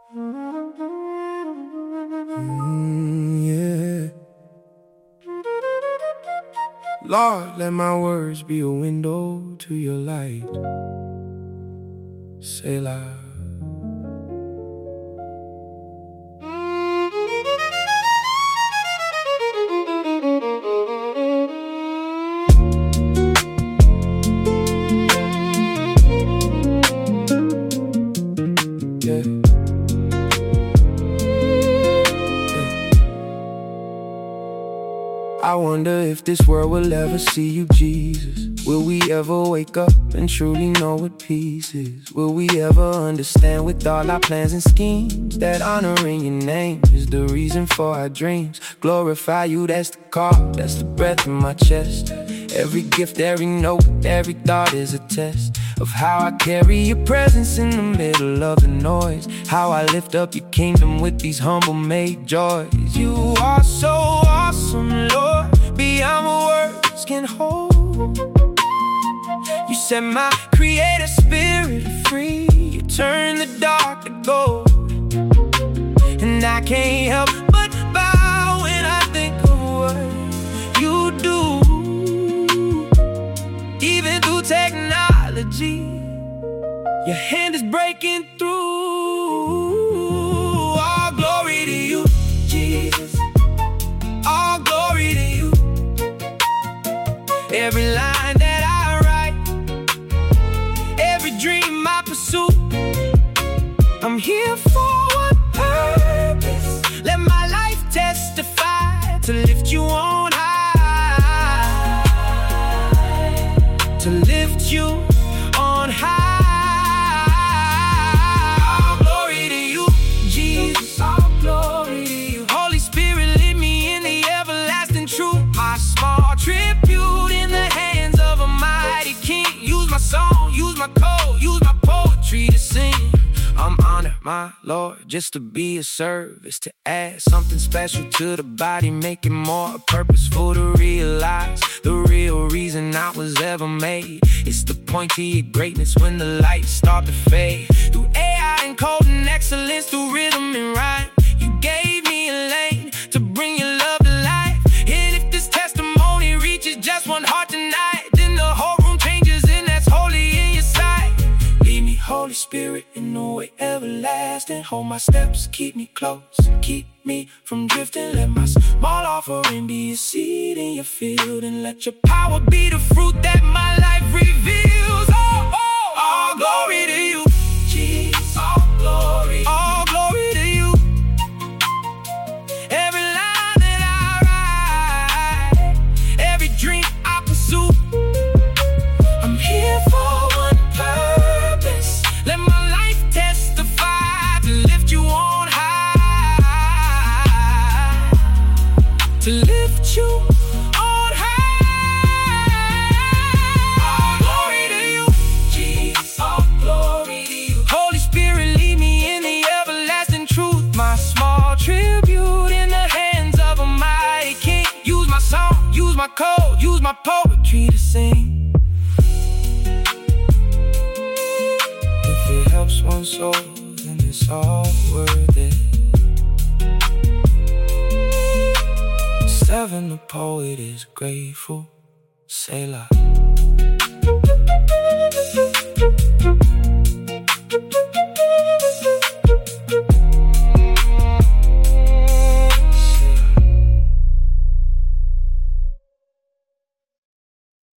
Yeah. Lord, let my words be a window to your light. Selah. Yeah. I wonder if this world will ever see you, Jesus. Will we ever wake up and truly know what peace is? Will we ever understand with all our plans and schemes that honoring your name is the reason for our dreams? Glorify you, that's the call, that's the breath in my chest. Every gift, every note, every thought is a test of how I carry your presence in the middle of the noise. How I lift up your kingdom with these humble made joys. You are so awesome, Lord, beyond what words can hold. You set my creative spirit free. You turn the dark to gold. And I can't help but bow when I think of what you do. Even through technology, your hand is breaking through. All glory to you, Jesus. All glory to you. Every line that I write, every dream I pursue, I'm here for one purpose. Let my life testify to lift you on high. To lift you on high. All glory to you, Jesus. All glory to you. Holy Spirit, lead me in the everlasting truth. My small tribute in the hands of a mighty King. Use my song, use my code, use my poetry to sing. I'm honored, my Lord, just to be a service, to add something special to the body, make it more purposeful, to realize the real reason I was ever made. It's the point to your greatness when the lights start to fade. Through AI and code and excellence, through rhythm and rhyme, you gave me a lane to bring your love to life. And if this testimony reaches just one heart tonight, then the whole room changes and that's holy in your sight. Lead me, Holy Spirit, in the way everlasting. Hold my steps, keep me close, keep me from drifting. Let my small offering be a seed in your field, and let your power be the fruit that my life reveals. Oh, oh, all glory to you, Jesus. All glory to you. Every line that I write, every dream I pursue, I'm here for one purpose. Let my life testify to lift you on high. To lift you on high. All glory to you, Jesus. All glory to you. Holy Spirit, lead me in the everlasting truth. My small tribute in the hands of a mighty King. Use my song, use my code, use my poetry to sing. If it helps one soul, then it's all worth it. Seven, the poet is grateful. Selah.